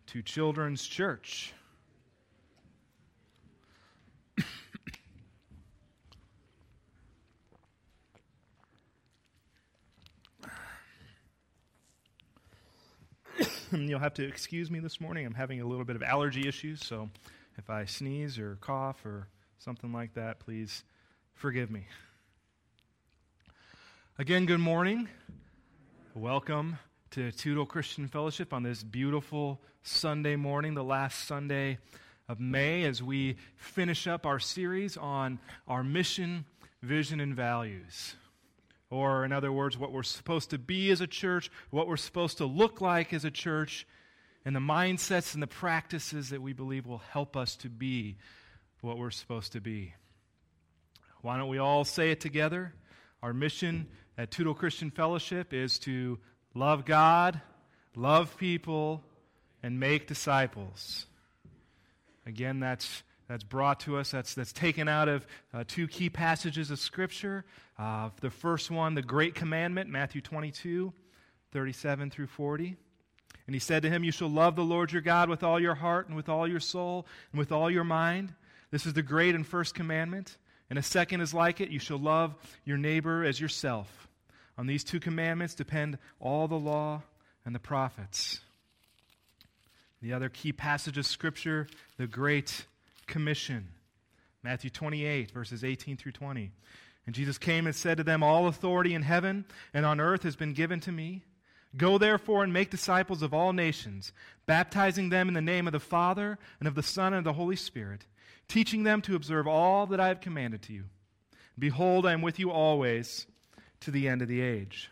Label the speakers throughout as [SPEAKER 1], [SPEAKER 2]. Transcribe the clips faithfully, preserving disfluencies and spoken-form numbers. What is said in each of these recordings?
[SPEAKER 1] to Children's Church. You'll have to excuse me this morning. I'm having a little bit of allergy issues, so if I sneeze or cough or something like that, please forgive me. Again, good morning. Welcome to Toutle Christian Fellowship on this beautiful Sunday morning, the last Sunday of May, as we finish up our series on our mission, vision, and values. Or, in other words, what we're supposed to be as a church, what we're supposed to look like as a church, and the mindsets and the practices that we believe will help us to be what we're supposed to be. Why don't we all say it together? Our mission at Toutle Christian Fellowship is to love God, love people, and make disciples. Again, that's that's brought to us, that's, that's taken out of uh, two key passages of Scripture. Uh, the first one, the Great Commandment, Matthew twenty-two, thirty-seven through forty. And he said to him, "You shall love the Lord your God with all your heart and with all your soul and with all your mind. This is the great and first commandment. And a second is like it, you shall love your neighbor as yourself. On these two commandments depend all the law and the prophets." The other key passage of Scripture, the Great Commission, Matthew twenty-eight, verses eighteen through twenty. "And Jesus came and said to them, All authority in heaven and on earth has been given to me. Go therefore and make disciples of all nations, baptizing them in the name of the Father and of the Son and of the Holy Spirit, teaching them to observe all that I have commanded to you. Behold, I am with you always to the end of the age."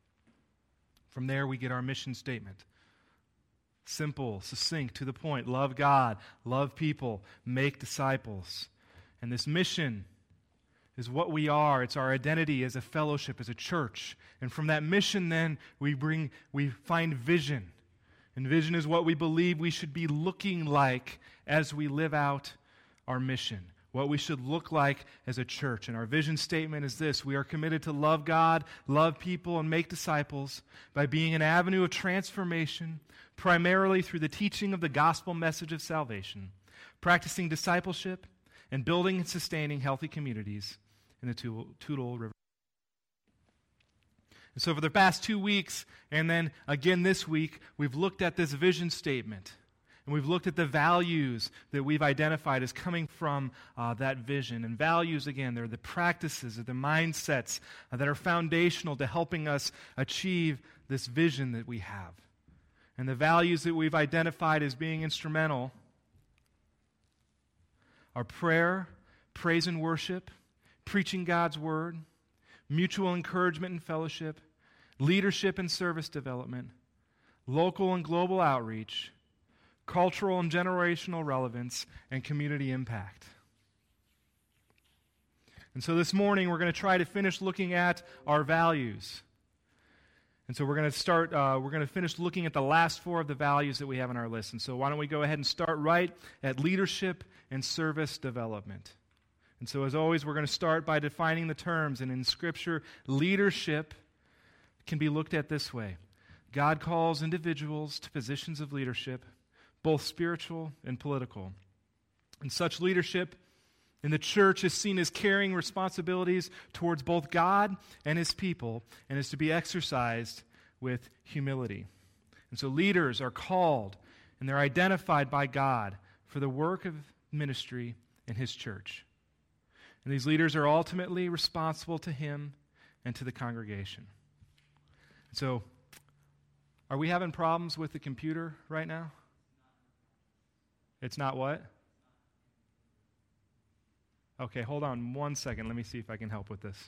[SPEAKER 1] From there we get our mission statement. Simple, succinct, to the point. Love God, love people, make disciples. And this mission is what we are. It's our identity as a fellowship, as a church. And from that mission then we bring we find vision. And vision is what we believe we should be looking like as we live out our mission, what we should look like as a church. And our vision statement is this: we are committed to love God, love people, and make disciples by being an avenue of transformation, primarily through the teaching of the gospel message of salvation, practicing discipleship, and building and sustaining healthy communities in the Toutle River. And so for the past two weeks, and then again this week, we've looked at this vision statement. And we've looked at the values that we've identified as coming from uh, that vision. And values, again, they're the practices, they're the mindsets uh, that are foundational to helping us achieve this vision that we have. And the values that we've identified as being instrumental are prayer, praise and worship, preaching God's word, mutual encouragement and fellowship, leadership and service development, local and global outreach, cultural and generational relevance, and community impact. And so this morning we're going to try to finish looking at our values. And so we're going to start, uh, we're going to finish looking at the last four of the values that we have on our list. And so why don't we go ahead and start right at leadership and service development. And so as always, we're going to start by defining the terms. And in Scripture, leadership can be looked at this way. God calls individuals to positions of leadership, both spiritual and political. And such leadership in the church is seen as carrying responsibilities towards both God and His people, and is to be exercised with humility. And so leaders are called, and they're identified by God for the work of ministry in His church. And these leaders are ultimately responsible to Him and to the congregation. So, are we having problems with the computer right now? It's not what? Okay, hold on one second. Let me see if I can help with this.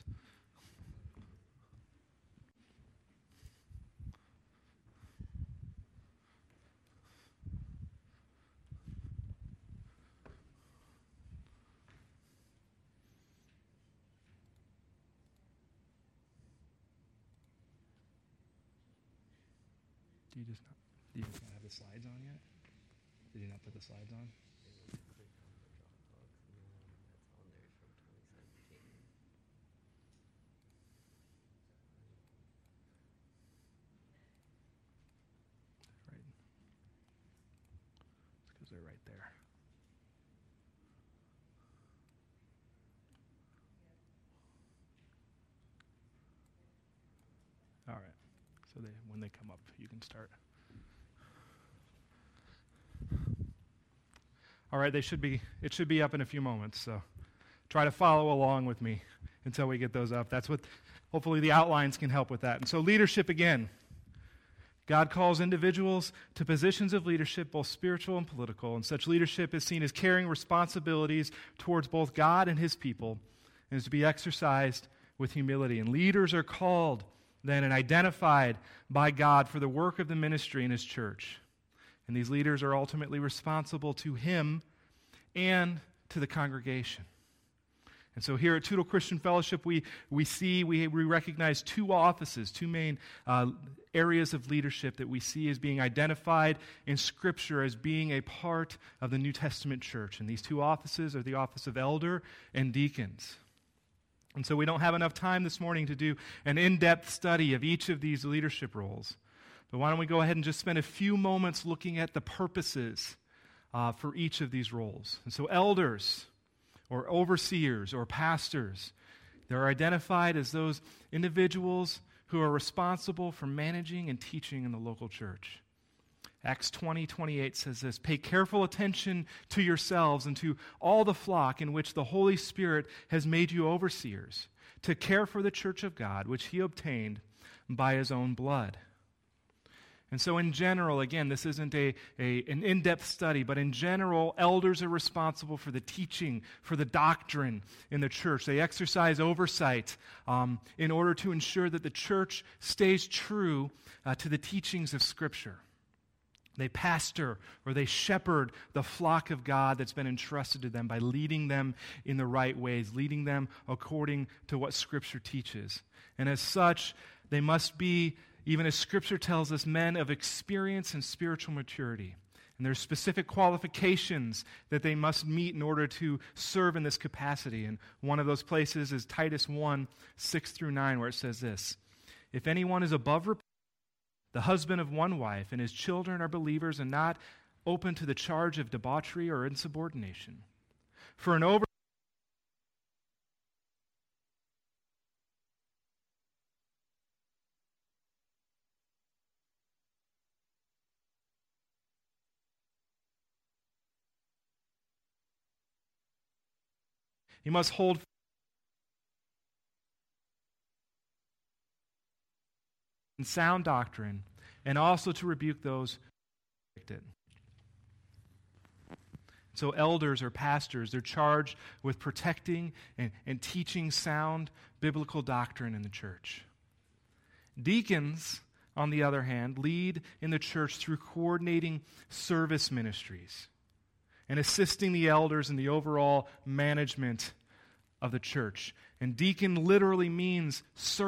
[SPEAKER 1] Do you just not, do you just not have the slides on yet? Did you not put the slides on? they're right there. All right. So they, when they come up, you can start. All right, they should be. It should be up in a few moments. So try to follow along with me until we get those up. That's what. Hopefully, the outlines can help with that. And so, leadership again. God calls individuals to positions of leadership, both spiritual and political, and such leadership is seen as carrying responsibilities towards both God and His people, and is to be exercised with humility. And leaders are called then and identified by God for the work of the ministry in His church. And these leaders are ultimately responsible to Him and to the congregation. And so here at Toodle Christian Fellowship, we, we see, we, we recognize two offices, two main uh, areas of leadership that we see as being identified in Scripture as being a part of the New Testament church. And these two offices are the office of elder and deacons. And so we don't have enough time this morning to do an in-depth study of each of these leadership roles. But why don't we go ahead and just spend a few moments looking at the purposes uh, for each of these roles. And so elders, or overseers, or pastors, they're identified as those individuals who are responsible for managing and teaching in the local church. Acts twenty twenty-eight says this, "Pay careful attention to yourselves and to all the flock in which the Holy Spirit has made you overseers, to care for the church of God, which He obtained by His own blood." And so in general, again, this isn't a, a, an in-depth study, but in general, elders are responsible for the teaching, for the doctrine in the church. They exercise oversight um, in order to ensure that the church stays true uh, to the teachings of Scripture. They pastor or they shepherd the flock of God that's been entrusted to them by leading them in the right ways, leading them according to what Scripture teaches. And as such, they must be, even as Scripture tells us, men of experience and spiritual maturity. And there's specific qualifications that they must meet in order to serve in this capacity. And one of those places is Titus one, six through nine, where it says this, "If anyone is above reproach, the husband of one wife, and his children are believers and not open to the charge of debauchery or insubordination. For an over he must hold in sound doctrine, and also to rebuke those who reject it." So elders or pastors, they're charged with protecting and, and teaching sound biblical doctrine in the church. Deacons, on the other hand, lead in the church through coordinating service ministries and assisting the elders in the overall management of the church. And deacon literally means servant.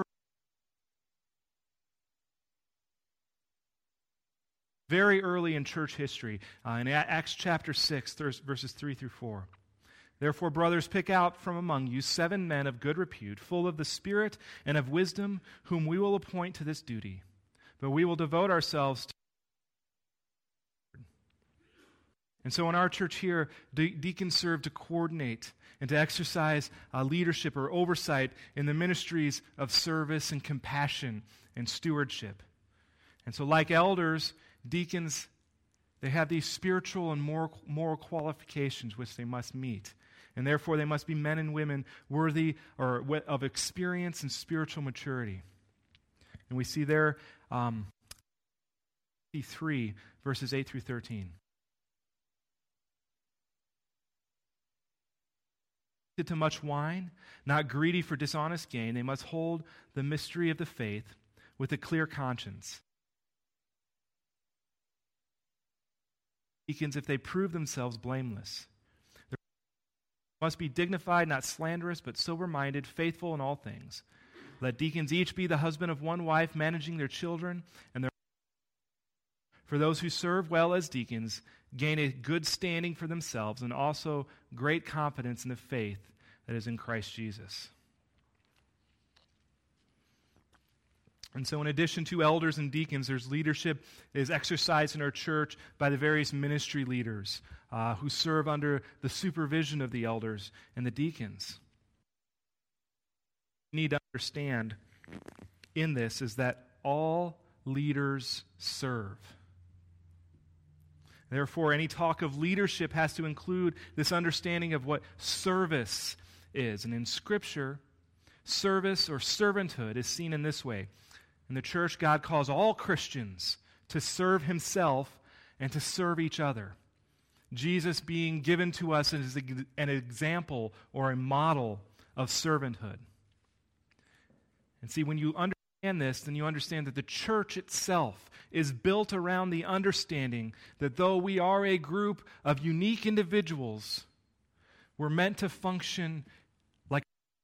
[SPEAKER 1] Very early in church history, uh, in Acts chapter six, verses three through four. "Therefore, brothers, pick out from among you seven men of good repute, full of the Spirit and of wisdom, whom we will appoint to this duty. But we will devote ourselves to..." And so in our church here, de- deacons serve to coordinate and to exercise uh, leadership or oversight in the ministries of service and compassion and stewardship. And so like elders, deacons, they have these spiritual and moral, moral qualifications which they must meet. And therefore they must be men and women worthy or of experience and spiritual maturity. And we see there um, three, verses eight through thirteen. "To much wine, not greedy for dishonest gain, they must hold the mystery of the faith with a clear conscience. Deacons, if they prove themselves blameless, they must be dignified, not slanderous, but sober-minded, faithful in all things. Let deacons each be the husband of one wife, managing their children and their... For those who serve well as deacons gain a good standing for themselves and also great confidence in the faith that is in Christ Jesus." And so in addition to elders and deacons, there's leadership that is exercised in our church by the various ministry leaders uh, who serve under the supervision of the elders and the deacons. What we need to understand in this is that all leaders serve. Therefore, any talk of leadership has to include this understanding of what service is. And in Scripture, service or servanthood is seen in this way. In the church, God calls all Christians to serve himself and to serve each other. Jesus being given to us as an example or a model of servanthood. And see, when you understand this, then you understand that the church itself is built around the understanding that though we are a group of unique individuals, we're meant to function like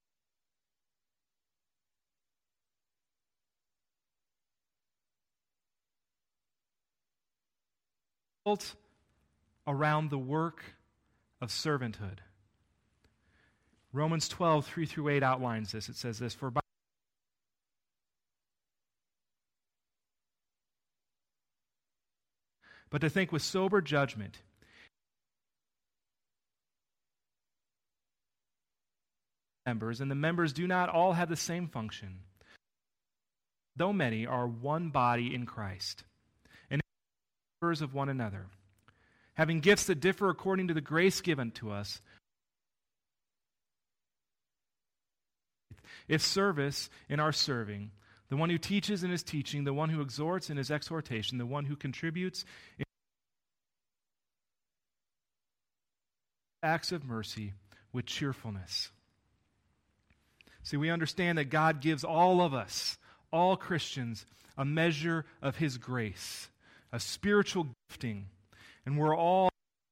[SPEAKER 1] built around the work of servanthood. Romans twelve, three through eight outlines this. It says this, "For by but to think with sober judgment, members, and the members do not all have the same function, though many are one body in Christ, and members of one another, having gifts that differ according to the grace given to us. If service in our serving, the one who teaches in his teaching, the one who exhorts in his exhortation, the one who contributes in acts of mercy with cheerfulness." See, we understand that God gives all of us, all Christians, a measure of his grace, a spiritual gifting, and we're all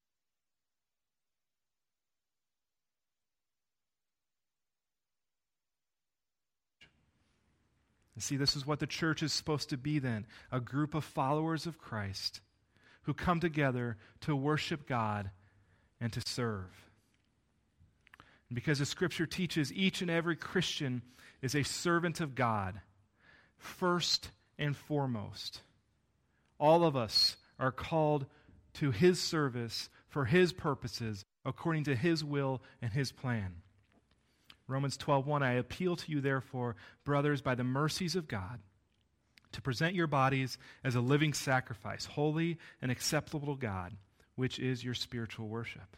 [SPEAKER 1] And see, this is what the church is supposed to be then, a group of followers of Christ who come together to worship God and to serve. And because the Scripture teaches each and every Christian is a servant of God, first and foremost. All of us are called to his service for his purposes, according to his will and his plan. Romans twelve one, "I appeal to you, therefore, brothers, by the mercies of God, to present your bodies as a living sacrifice, holy and acceptable to God, which is your spiritual worship."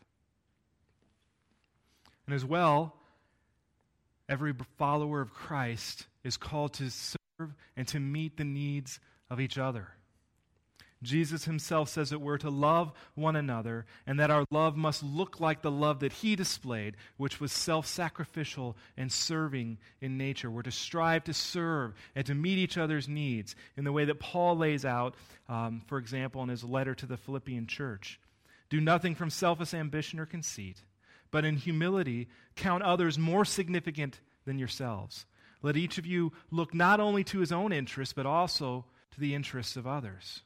[SPEAKER 1] And as well, every follower of Christ is called to serve and to meet the needs of each other. Jesus himself says that we're to love one another and that our love must look like the love that he displayed, which was self-sacrificial and serving in nature. We're to strive to serve and to meet each other's needs in the way that Paul lays out, um, for example, in his letter to the Philippian church. "Do nothing from selfish ambition or conceit, but in humility count others more significant than yourselves. Let each of you look not only to his own interests, but also to the interests of others."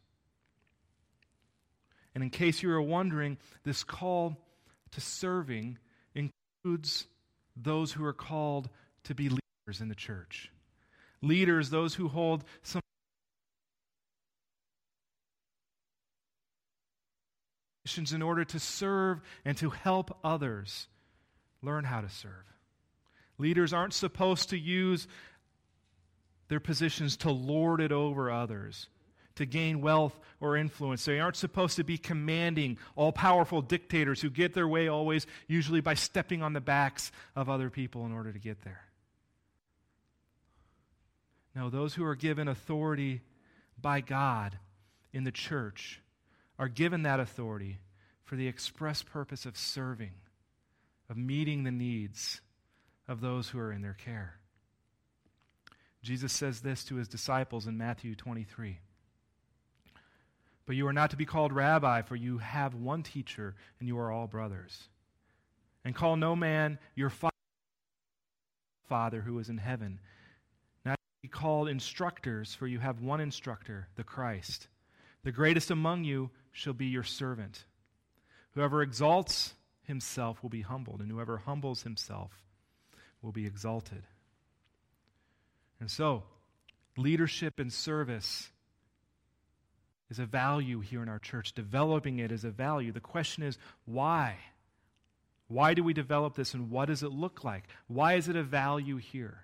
[SPEAKER 1] And in case you are wondering, this call to serving includes those who are called to be leaders in the church. Leaders, those who hold some positions in order to serve and to help others learn how to serve. Leaders aren't supposed to use their positions to lord it over others, to gain wealth or influence. They aren't supposed to be commanding, all-powerful dictators who get their way always, usually by stepping on the backs of other people in order to get there. No, those who are given authority by God in the church are given that authority for the express purpose of serving, of meeting the needs of those who are in their care. Jesus says this to his disciples in Matthew twenty-three. "But you are not to be called rabbi, for you have one teacher, and you are all brothers. And call no man your Father who is in heaven. Not to be called instructors, for you have one instructor, the Christ. The greatest among you shall be your servant. Whoever exalts himself will be humbled, and whoever humbles himself will be exalted." And so, Leadership and service is a value here in our church. Developing it is a value. The question is, why? Why do we develop this, and what does it look like? Why is it a value here?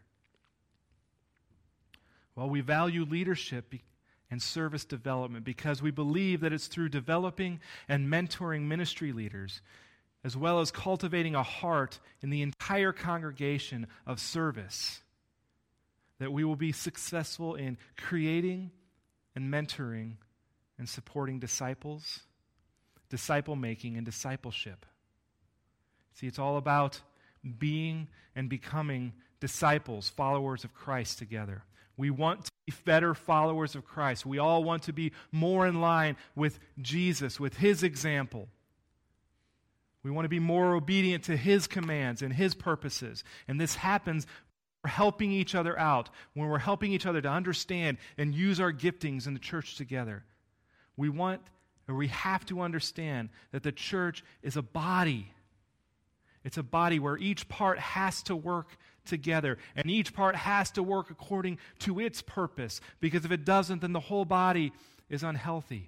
[SPEAKER 1] Well, we value leadership and service development because we believe that it's through developing and mentoring ministry leaders, as well as cultivating a heart in the entire congregation of service, that we will be successful in creating and mentoring and supporting disciples, disciple making, and discipleship. See, it's all about being and becoming disciples, followers of Christ together. We want to be better followers of Christ. We all want to be more in line with Jesus, with His example. We want to be more obedient to His commands and His purposes. And this happens when we're helping each other out, when we're helping each other to understand and use our giftings in the church together. We want, or we have to understand that the church is a body. It's a body where each part has to work together, and each part has to work according to its purpose, because if it doesn't, then the whole body is unhealthy.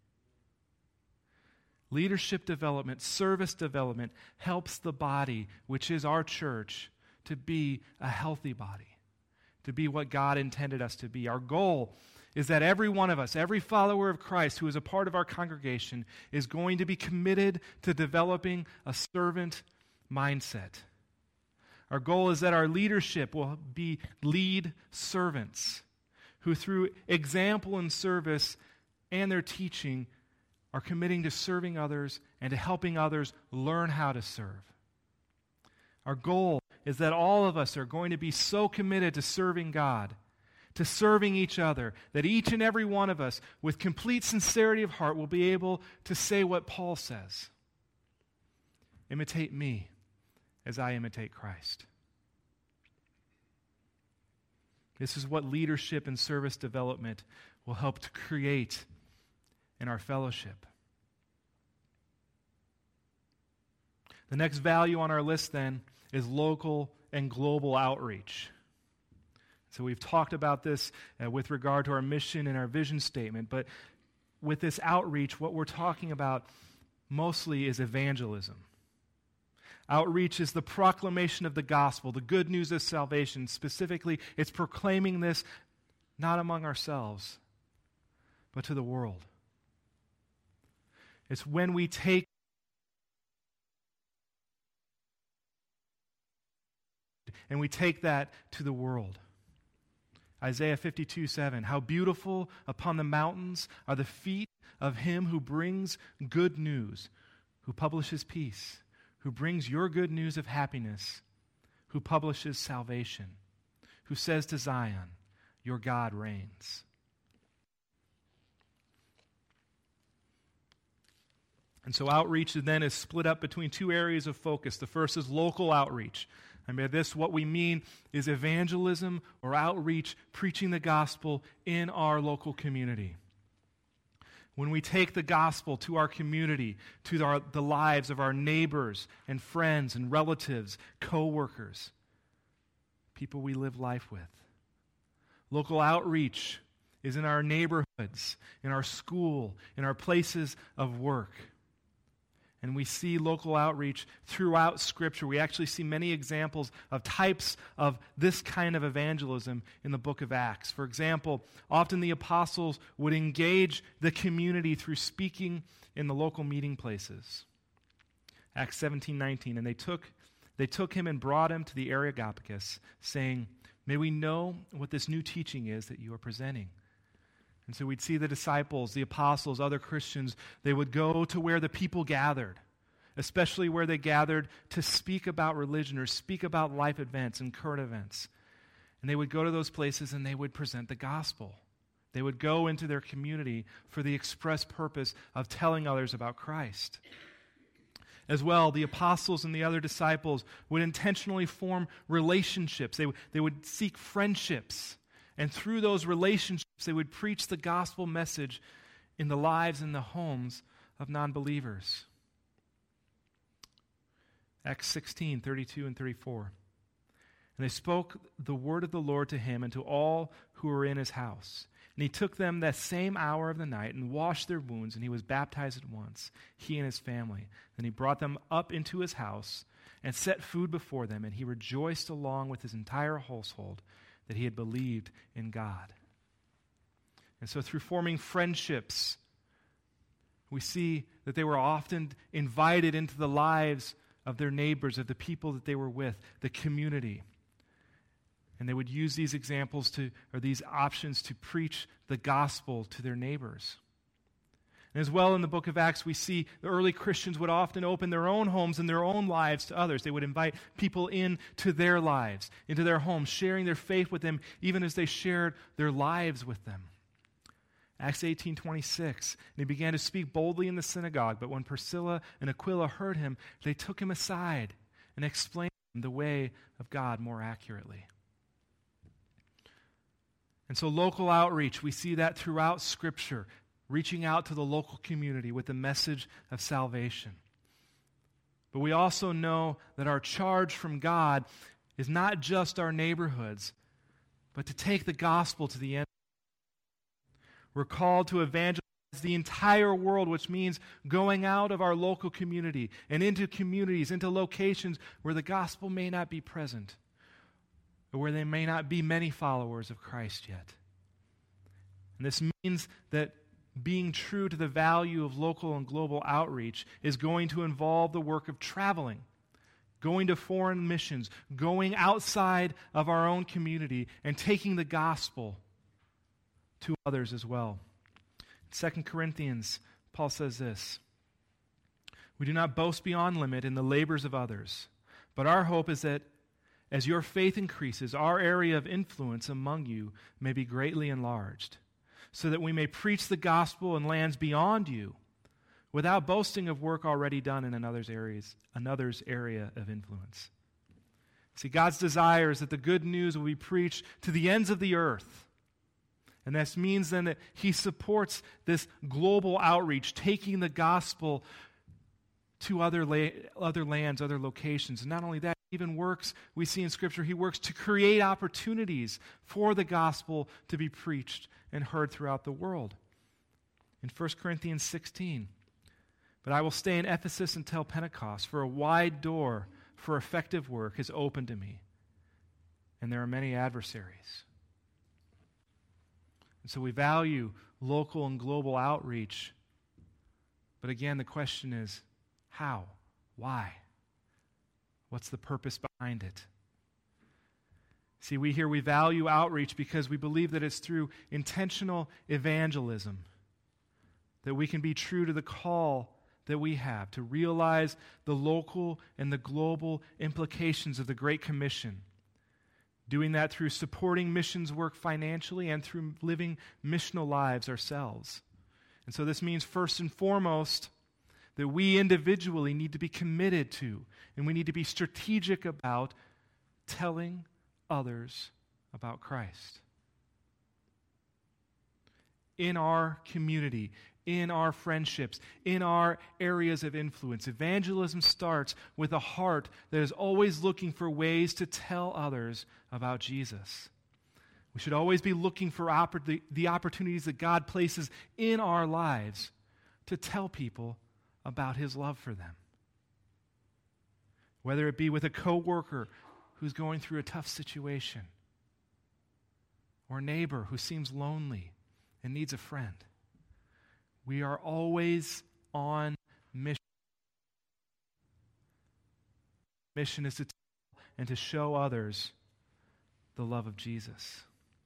[SPEAKER 1] Leadership development, service development helps the body, which is our church, to be a healthy body, to be what God intended us to be. Our goal is that every one of us, every follower of Christ who is a part of our congregation, is going to be committed to developing a servant mindset. Our goal is that our leadership will be lead servants who, through example and service and their teaching, are committing to serving others and to helping others learn how to serve. Our goal is that all of us are going to be so committed to serving God, to serving each other, that each and every one of us, with complete sincerity of heart, will be able to say what Paul says: imitate me as I imitate Christ. This is what leadership and service development will help to create in our fellowship. The next value on our list, then, is local and global outreach. So we've talked about this uh, with regard to our mission and our vision statement, but with this outreach, what we're talking about mostly is evangelism. Outreach is the proclamation of the gospel, the good news of salvation. Specifically, it's proclaiming this not among ourselves, but to the world. It's when we take and we take that to the world. Isaiah fifty-two seven, how beautiful upon the mountains are the feet of him who brings good news, who publishes peace, who brings your good news of happiness, who publishes salvation, who says to Zion, your God reigns. And so outreach then is split up between two areas of focus. The first is local outreach. I mean, this, what we mean is evangelism or outreach, preaching the gospel in our local community. When we take the gospel to our community, to our, the lives of our neighbors and friends and relatives, co-workers, people we live life with. Local outreach is in our neighborhoods, in our school, in our places of work. And we see local outreach throughout Scripture. We actually see many examples of types of this kind of evangelism in the book of Acts. For example, often the apostles would engage the community through speaking in the local meeting places. Acts seventeen nineteen, and they took, they took him and brought him to the Areopagus, saying, may we know what this new teaching is that you are presenting. And so we'd see the disciples, the apostles, other Christians, they would go to where the people gathered, especially where they gathered to speak about religion or speak about life events and current events. And they would go to those places and they would present the gospel. They would go into their community for the express purpose of telling others about Christ. As well, the apostles and the other disciples would intentionally form relationships. They, they would seek friendships. And through those relationships, they would preach the gospel message in the lives and the homes of non-believers. Acts sixteen, thirty-two and thirty-four. And they spoke the word of the Lord to him and to all who were in his house. And he took them that same hour of the night and washed their wounds, and he was baptized at once, he and his family. Then he brought them up into his house and set food before them, and he rejoiced along with his entire household that he had believed in God. And so through forming friendships, we see that they were often invited into the lives of their neighbors, of the people that they were with, the community. And they would use these examples to, or these options to preach the gospel to their neighbors. And as well in the book of Acts, we see the early Christians would often open their own homes and their own lives to others. They would invite people into their lives, into their homes, sharing their faith with them, even as they shared their lives with them. Acts eighteen twenty-six, and he began to speak boldly in the synagogue, but when Priscilla and Aquila heard him, they took him aside and explained to him the way of God more accurately. And so local outreach, we see that throughout Scripture, reaching out to the local community with the message of salvation. But we also know that our charge from God is not just our neighborhoods, but to take the gospel to the end. We're called to evangelize the entire world, which means going out of our local community and into communities, into locations where the gospel may not be present, or where there may not be many followers of Christ yet. And this means that being true to the value of local and global outreach is going to involve the work of traveling, going to foreign missions, going outside of our own community, and taking the gospel to others as well. In Second Corinthians, Paul says this: "We do not boast beyond limit in the labors of others, but our hope is that as your faith increases, our area of influence among you may be greatly enlarged, so that we may preach the gospel in lands beyond you, without boasting of work already done in another's areas, another's area of influence." See, God's desire is that the good news will be preached to the ends of the earth. And this means then that he supports this global outreach, taking the gospel to other, la- other lands, other locations. And not only that, he even works, we see in Scripture, he works to create opportunities for the gospel to be preached and heard throughout the world. In First Corinthians sixteen, "But I will stay in Ephesus until Pentecost, for a wide door for effective work is open to me, and there are many adversaries." And so we value local and global outreach. But again, the question is, how? Why? What's the purpose behind it? See, we here, we value outreach because we believe that it's through intentional evangelism that we can be true to the call that we have to realize the local and the global implications of the Great Commission. Doing that through supporting missions work financially and through living missional lives ourselves. And so this means first and foremost that we individually need to be committed to, and we need to be strategic about telling others about Christ. In our community, in our friendships, in our areas of influence, evangelism starts with a heart that is always looking for ways to tell others about Jesus. We should always be looking for oppor- the, the opportunities that God places in our lives to tell people about his love for them. Whether it be with a coworker who's going through a tough situation, or a neighbor who seems lonely and needs a friend. We are always on mission. Mission is to tell and to show others the love of Jesus.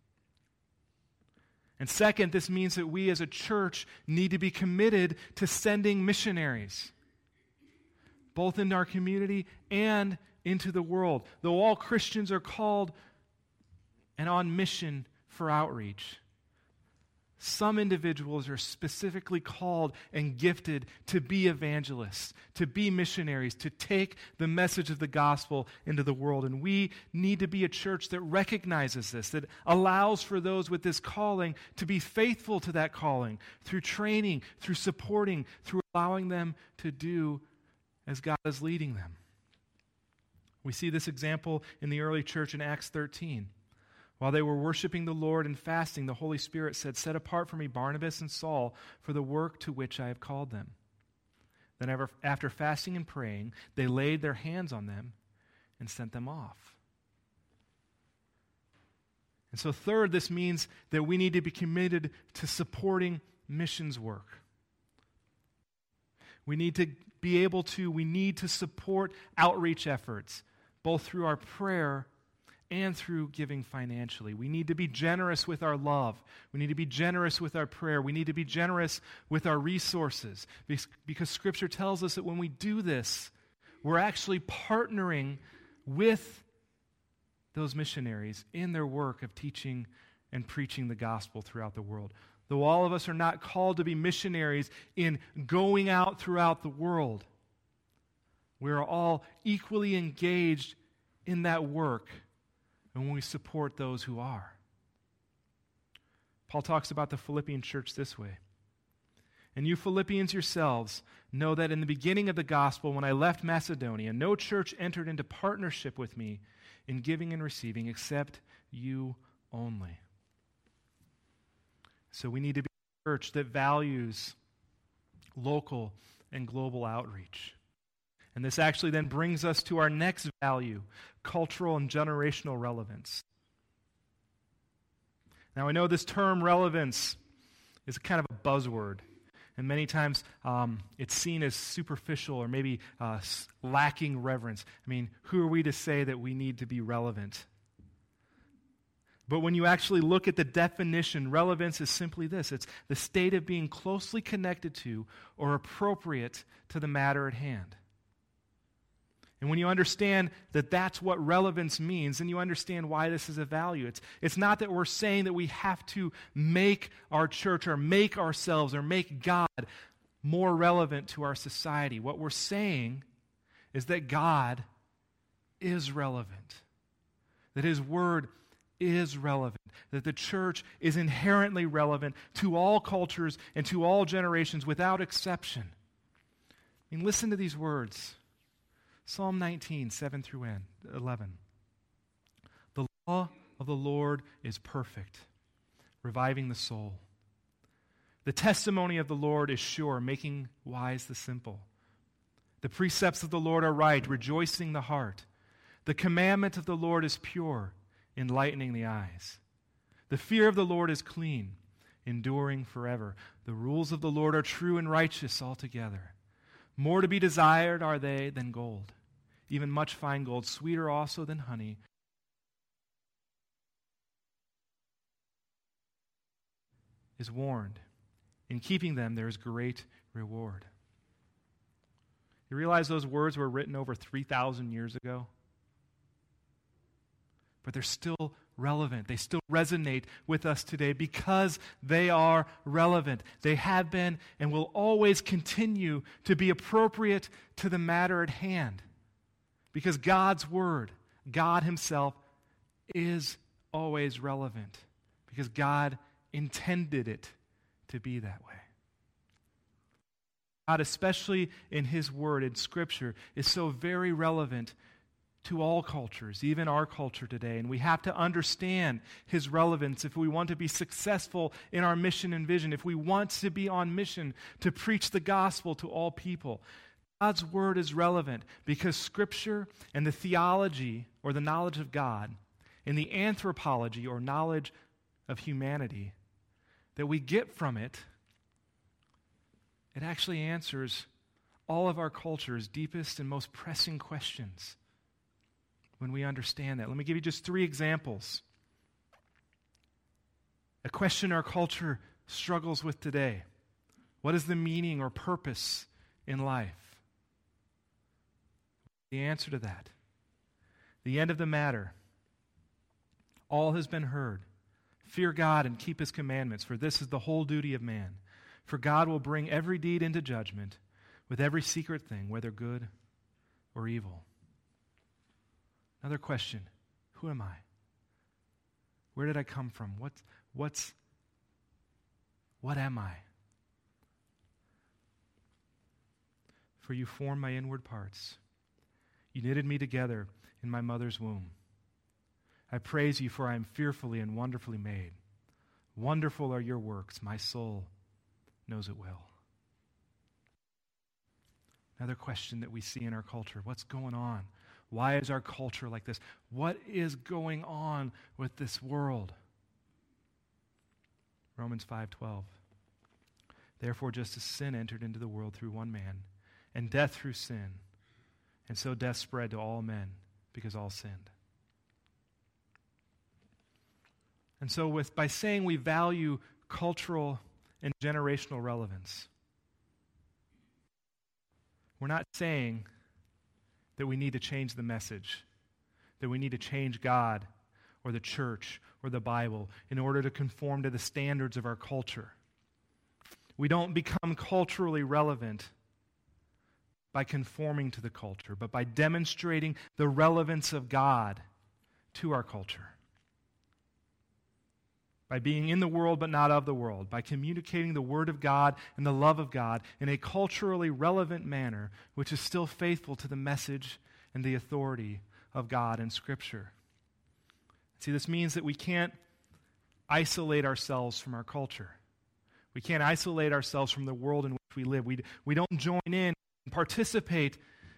[SPEAKER 1] And second, this means that we as a church need to be committed to sending missionaries, both in our community and into the world. Though all Christians are called and on mission for outreach, some individuals are specifically called and gifted to be evangelists, to be missionaries, to take the message of the gospel into the world. And we need to be a church that recognizes this, that allows for those with this calling to be faithful to that calling through training, through supporting, through allowing them to do as God is leading them. We see this example in the early church in Acts thirteen. While they were worshiping the Lord and fasting, the Holy Spirit said, "Set apart for me Barnabas and Saul for the work to which I have called them." Then after fasting and praying, they laid their hands on them and sent them off. And so third, this means that we need to be committed to supporting missions work. We need to be able to, we need to support outreach efforts, both through our prayer and through giving financially. We need to be generous with our love. We need to be generous with our prayer. We need to be generous with our resources, because Scripture tells us that when we do this, we're actually partnering with those missionaries in their work of teaching and preaching the gospel throughout the world. Though all of us are not called to be missionaries in going out throughout the world, we are all equally engaged in that work and when we support those who are. Paul talks about the Philippian church this way. "And you Philippians yourselves know that in the beginning of the gospel, when I left Macedonia, no church entered into partnership with me in giving and receiving except you only." So we need to be a church that values local and global outreach. And this actually then brings us to our next value, cultural and generational relevance. Now, I know this term relevance is kind of a buzzword, and many times um, it's seen as superficial or maybe uh, lacking reverence. I mean, who are we to say that we need to be relevant? But when you actually look at the definition, relevance is simply this. It's the state of being closely connected to or appropriate to the matter at hand. And when you understand that that's what relevance means, then you understand why this is a value. It's, it's not that we're saying that we have to make our church or make ourselves or make God more relevant to our society. What we're saying is that God is relevant, that His Word is relevant, that the church is inherently relevant to all cultures and to all generations without exception. I mean, listen to these words. Psalm nineteen, seven through eleven. "The law of the Lord is perfect, reviving the soul. The testimony of the Lord is sure, making wise the simple. The precepts of the Lord are right, rejoicing the heart. The commandment of the Lord is pure, enlightening the eyes. The fear of the Lord is clean, enduring forever. The rules of the Lord are true and righteous altogether. More to be desired are they than gold, even much fine gold, sweeter also than honey. Is warned. In keeping them, there is great reward." You realize those words were written over three thousand years ago? But they're still relevant. They still resonate with us today because they are relevant. They have been and will always continue to be appropriate to the matter at hand. Because God's Word, God Himself, is always relevant. Because God intended it to be that way. God, especially in His Word, in Scripture, is so very relevant to all cultures, even our culture today. And we have to understand His relevance if we want to be successful in our mission and vision, if we want to be on mission to preach the gospel to all people. God's Word is relevant because Scripture and the theology or the knowledge of God and the anthropology or knowledge of humanity that we get from it, it actually answers all of our culture's deepest and most pressing questions when we understand that. Let me give you just three examples. A question our culture struggles with today. What is the meaning or purpose in life? The answer to that. The end of the matter. All has been heard. Fear God and keep His commandments, for this is the whole duty of man. For God will bring every deed into judgment with every secret thing, whether good or evil. Another question. Who am I? Where did I come from? What, what's, what am I? For you form my inward parts. You knitted me together in my mother's womb. I praise you, for I am fearfully and wonderfully made. Wonderful are your works. My soul knows it well. Another question that we see in our culture. What's going on? Why is our culture like this? What is going on with this world? Romans five twelve. Therefore, just as sin entered into the world through one man, and death through sin, and so death spread to all men because all sinned. And so with by saying we value cultural and generational relevance, we're not saying that we need to change the message, that we need to change God or the church or the Bible in order to conform to the standards of our culture. We don't become culturally relevant by conforming to the culture, but by demonstrating the relevance of God to our culture. By being in the world but not of the world, by communicating the Word of God and the love of God in a culturally relevant manner, which is still faithful to the message and the authority of God and Scripture. See, this means that we can't isolate ourselves from our culture. We can't isolate ourselves from the world in which we live. We, we don't join in and participate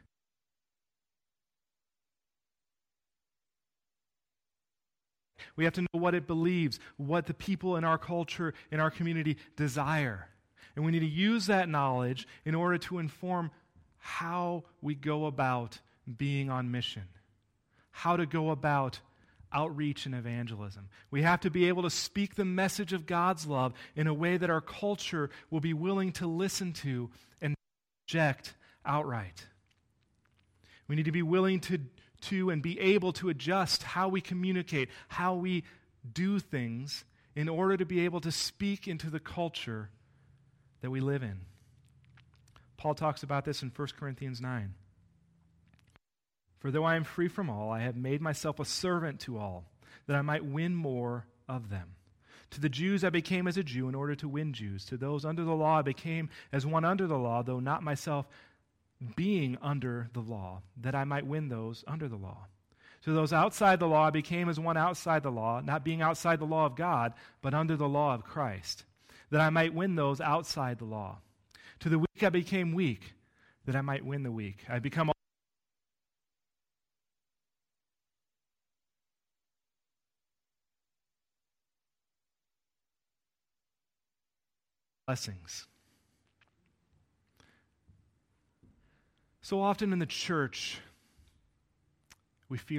[SPEAKER 1] We have to know what it believes, what the people in our culture, in our community desire. And we need to use that knowledge in order to inform how we go about being on mission, how to go about outreach and evangelism. We have to be able to speak the message of God's love in a way that our culture will be willing to listen to and reject outright. We need to be willing to to and be able to adjust how we communicate, how we do things in order to be able to speak into the culture that we live in. Paul talks about this in First Corinthians nine. For though I am free from all, I have made myself a servant to all, that I might win more of them. To the Jews I became as a Jew in order to win Jews. To those under the law I became as one under the law, though not myself being under the law, that I might win those under the law. To those outside the law I became as one outside the law, not being outside the law of God, but under the law of Christ, that I might win those outside the law. To the weak I became weak, that I might win the weak. I become all blessings. So often in the church, we fear.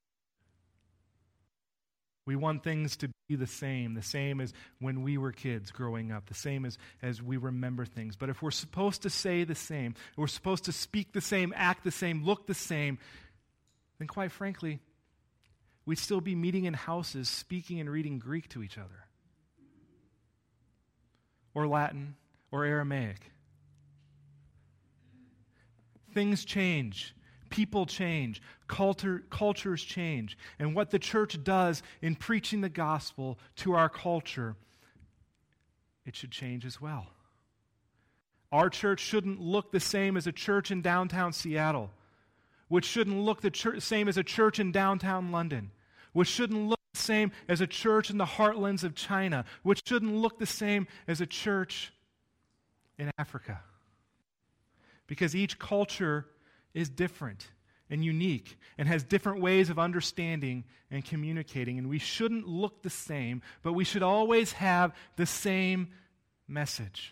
[SPEAKER 1] We want things to be the same, the same as when we were kids growing up, the same as, as we remember things. But if we're supposed to say the same, we're supposed to speak the same, act the same, look the same, then quite frankly, we'd still be meeting in houses, speaking and reading Greek to each other, or Latin, or Aramaic. Things change. People change. Culture, cultures change. And what the church does in preaching the gospel to our culture, it should change as well. Our church shouldn't look the same as a church in downtown Seattle, which shouldn't look the church, same as a church in downtown London, which shouldn't look the same as a church in the heartlands of China, which shouldn't look the same as a church in Africa. Because each culture is different and unique and has different ways of understanding and communicating. And we shouldn't look the same, but we should always have the same message.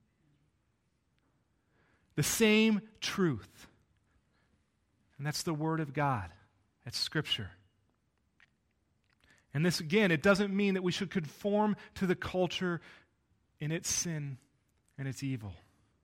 [SPEAKER 1] The same truth. And that's the Word of God. That's Scripture. And this, again, it doesn't mean that we should conform to the culture in its sin and its evil.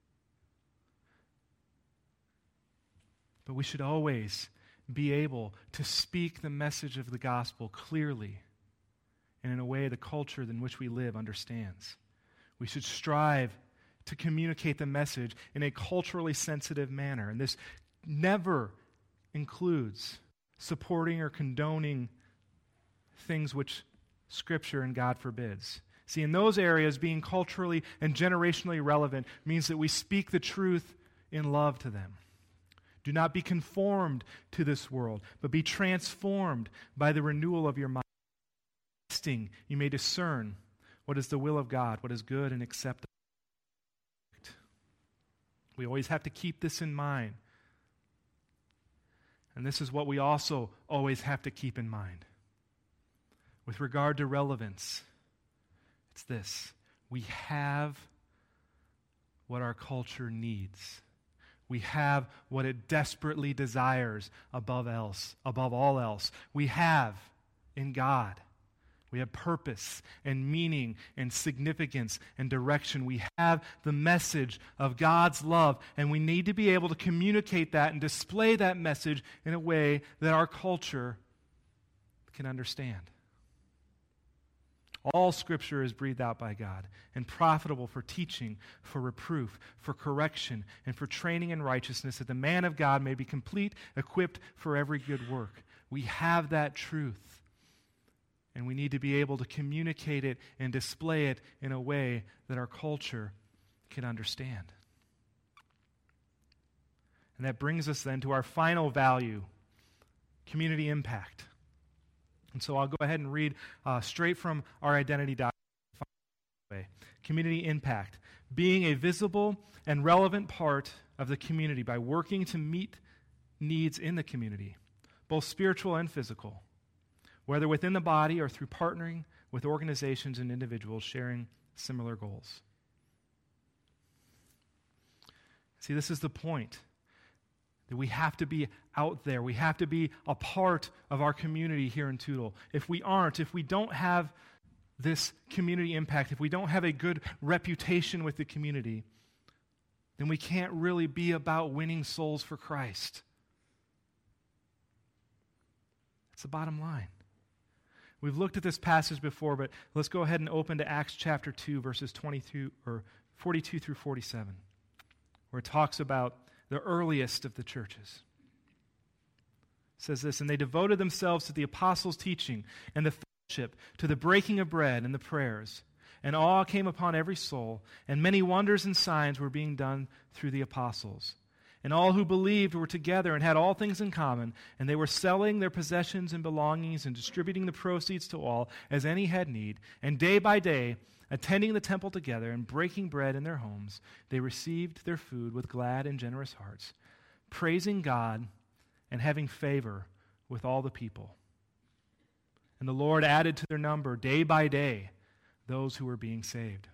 [SPEAKER 1] But we should always be able to speak the message of the gospel clearly and in a way the culture in which we live understands. We should strive to communicate the message in a culturally sensitive manner. And this never includes supporting or condoning things which Scripture and God forbids. See, in those areas, being culturally and generationally relevant means that we speak the truth in love to them. Do not be conformed to this world, but be transformed by the renewal of your mind. Testing, you may discern what is the will of God, what is good and acceptable. We always have to keep this in mind. And this is what we also always have to keep in mind. With regard to relevance, it's this. We have what our culture needs. We have what it desperately desires above else, above all else. We have in God. We have purpose and meaning and significance and direction. We have the message of God's love, and we need to be able to communicate that and display that message in a way that our culture can understand. All Scripture is breathed out by God and profitable for teaching, for reproof, for correction, and for training in righteousness, that the man of God may be complete, equipped for every good work. We have that truth, and we need to be able to communicate it and display it in a way that our culture can understand. And that brings us then to our final value, community impact. And so I'll go ahead and read uh, straight from our identity document. Community impact. Being a visible and relevant part of the community by working to meet needs in the community, both spiritual and physical, whether within the body or through partnering with organizations and individuals sharing similar goals. See, this is the point. That we have to be out there. We have to be a part of our community here in Toutle. If we aren't, if we don't have this community impact, if we don't have a good reputation with the community, then we can't really be about winning souls for Christ. That's the bottom line. We've looked at this passage before, but let's go ahead and open to Acts chapter two, verses twenty-two or forty-two through forty-seven, where it talks about the earliest of the churches. It says this, and they devoted themselves to the apostles' teaching and the fellowship, to the breaking of bread and the prayers. And awe came upon every soul, and many wonders and signs were being done through the apostles. And all who believed were together and had all things in common, and they were selling their possessions and belongings and distributing the proceeds to all as any had need. And day by day, attending the temple together and breaking bread in their homes, they received their food with glad and generous hearts, praising God and having favor with all the people. And the Lord added to their number day by day those who were being saved.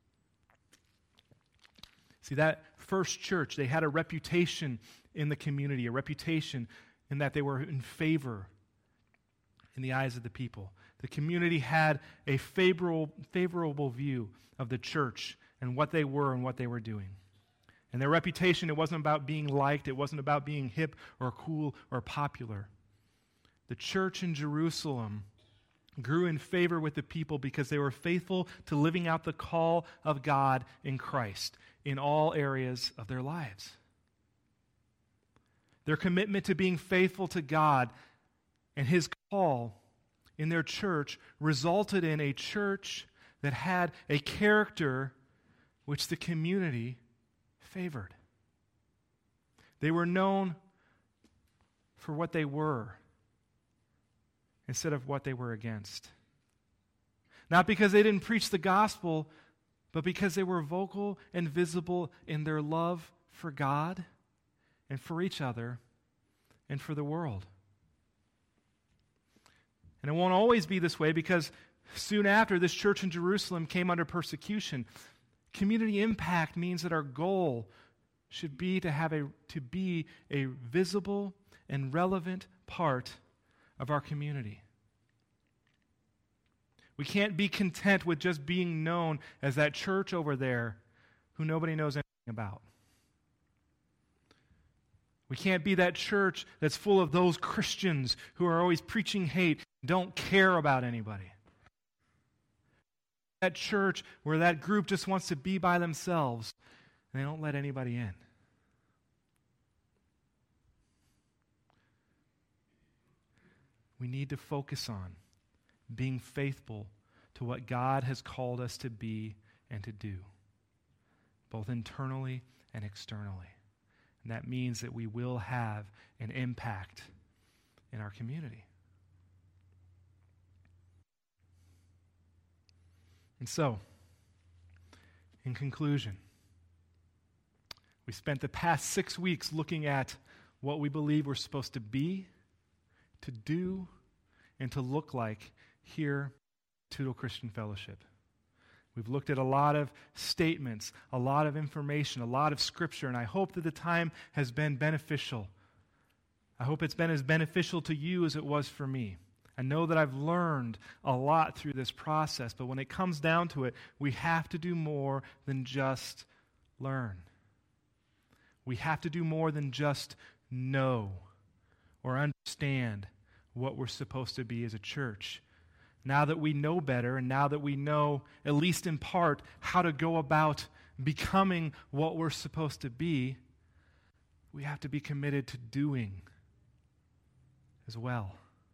[SPEAKER 1] See, that first church, they had a reputation in the community, a reputation in that they were in favor in the eyes of the people. The community had a favorable, favorable view of the church and what they were and what they were doing. And their reputation, it wasn't about being liked, it wasn't about being hip or cool or popular. The church in Jerusalem grew in favor with the people because they were faithful to living out the call of God in Christ in all areas of their lives. Their commitment to being faithful to God and His call in their church resulted in a church that had a character which the community favored. They were known for what they were instead of what they were against. Not because they didn't preach the gospel, but because they were vocal and visible in their love for God and for each other and for the world. And it won't always be this way because soon after this church in Jerusalem came under persecution. Community impact means that our goal should be to have a to be a visible and relevant part of our community. We can't be content with just being known as that church over there who nobody knows anything about. We can't be that church that's full of those Christians who are always preaching hate, don't care about anybody. That church where that group just wants to be by themselves and they don't let anybody in. We need to focus on being faithful to what God has called us to be and to do, both internally and externally. And that means that we will have an impact in our community. And so, in conclusion, we spent the past six weeks looking at what we believe we're supposed to be, to do, and to look like here at Toutle Christian Fellowship. We've looked at a lot of statements, a lot of information, a lot of scripture, and I hope that the time has been beneficial. I hope it's been as beneficial to you as it was for me. I know that I've learned a lot through this process, but when it comes down to it, we have to do more than just learn. We have to do more than just know or understand what we're supposed to be as a church. Now that we know better, and now that we know, at least in part, how to go about becoming what we're supposed to be, we have to be committed to doing as well.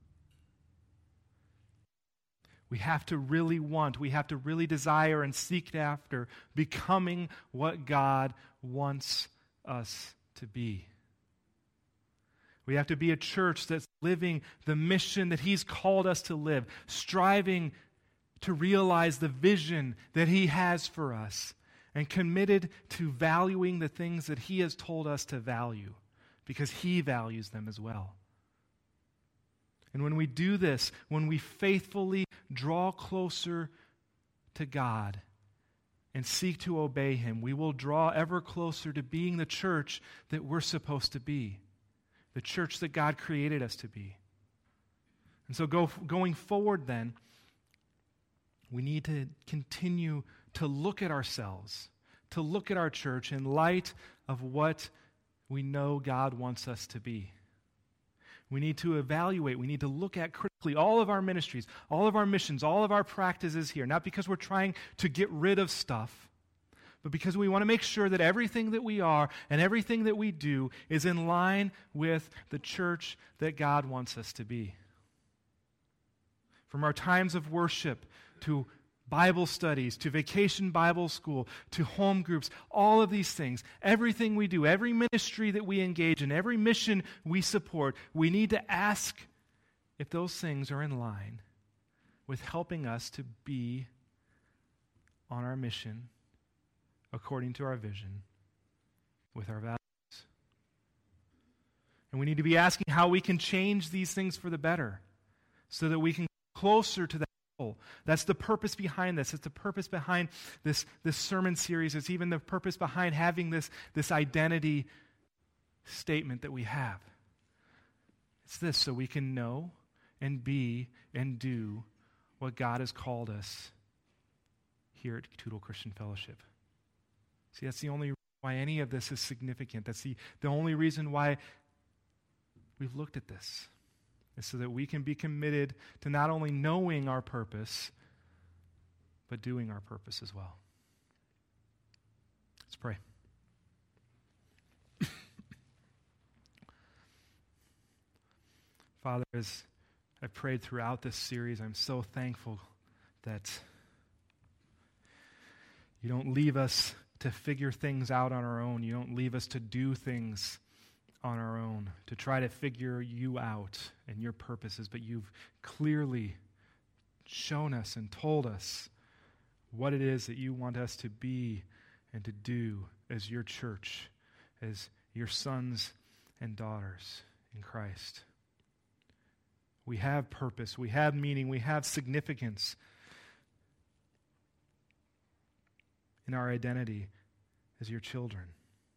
[SPEAKER 1] We have to really want, we have to really desire and seek after becoming what God wants us to be. We have to be a church that's living the mission that He's called us to live, striving to realize the vision that He has for us, and committed to valuing the things that He has told us to value, because He values them as well. And when we do this, when we faithfully draw closer to God and seek to obey Him, we will draw ever closer to being the church that we're supposed to be. The church that God created us to be. And so go, going forward then, we need to continue to look at ourselves, to look at our church in light of what we know God wants us to be. We need to evaluate, we need to look at critically all of our ministries, all of our missions, all of our practices here, not because we're trying to get rid of stuff, but because we want to make sure that everything that we are and everything that we do is in line with the church that God wants us to be. From our times of worship to Bible studies, to vacation Bible school, to home groups, all of these things, everything we do, every ministry that we engage in, every mission we support, we need to ask if those things are in line with helping us to be on our mission according to our vision, with our values. And we need to be asking how we can change these things for the better so that we can get closer to that goal. That's the purpose behind this. It's the purpose behind this, this sermon series. It's even the purpose behind having this, this identity statement that we have. It's this, so we can know and be and do what God has called us here at Toutle Christian Fellowship. See, that's the only reason why any of this is significant. That's the, the only reason why we've looked at this, is so that we can be committed to not only knowing our purpose, but doing our purpose as well. Let's pray. Father, as I've prayed throughout this series, I'm so thankful that you don't leave us to figure things out on our own. You don't leave us to do things on our own, to try to figure you out and your purposes, but you've clearly shown us and told us what it is that you want us to be and to do as your church, as your sons and daughters in Christ. We have purpose, we have meaning, we have significance in our identity as your children.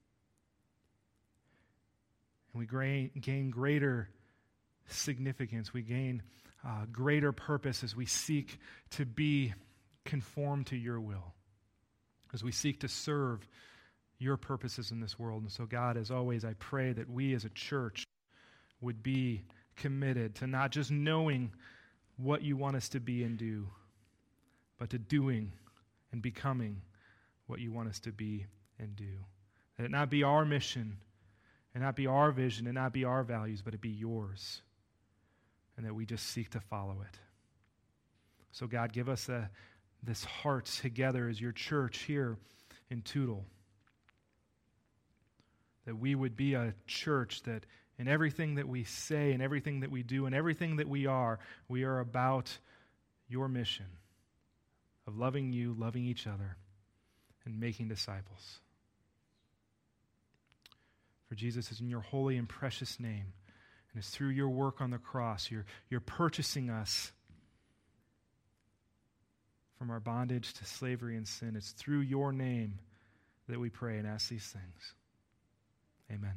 [SPEAKER 1] And we gain, gain greater significance, we gain uh, greater purpose as we seek to be conformed to your will, as we seek to serve your purposes in this world. And so, God, as always, I pray that we as a church would be committed to not just knowing what you want us to be and do, but to doing and becoming what you want us to be and do. That it not be our mission, and not be our vision, and not be our values, but it be yours. And that we just seek to follow it. So God, give us a, this heart together as your church here in Toutle. that we would be a church that in everything that we say and everything that we do and everything that we are, we are about your mission of loving you, loving each other, and making disciples. For Jesus, is in your holy and precious name, and it's through your work on the cross, you're, you're purchasing us from our bondage to slavery and sin. It's through your name that we pray and ask these things. Amen.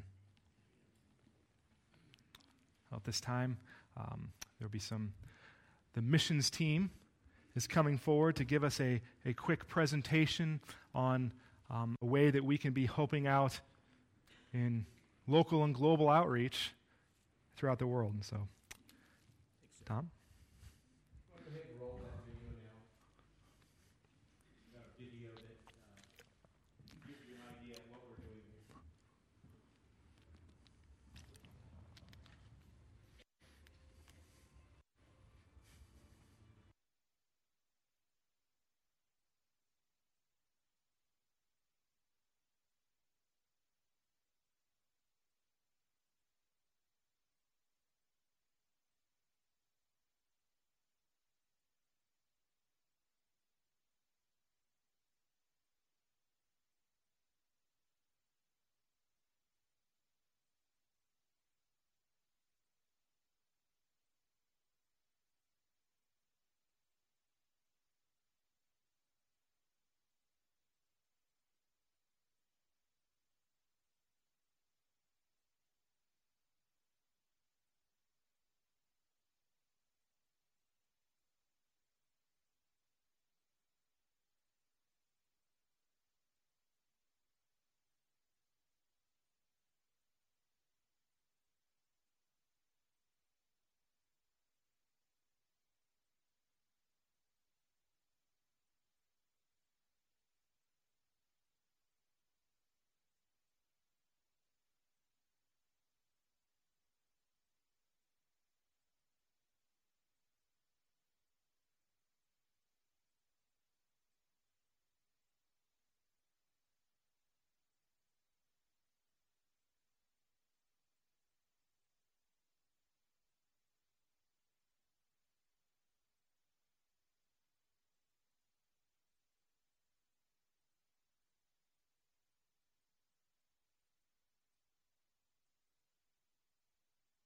[SPEAKER 1] At this time, um, there'll be some, the missions team is coming forward to give us a, a quick presentation on um, a way that we can be helping out in local and global outreach throughout the world. And so, Tom?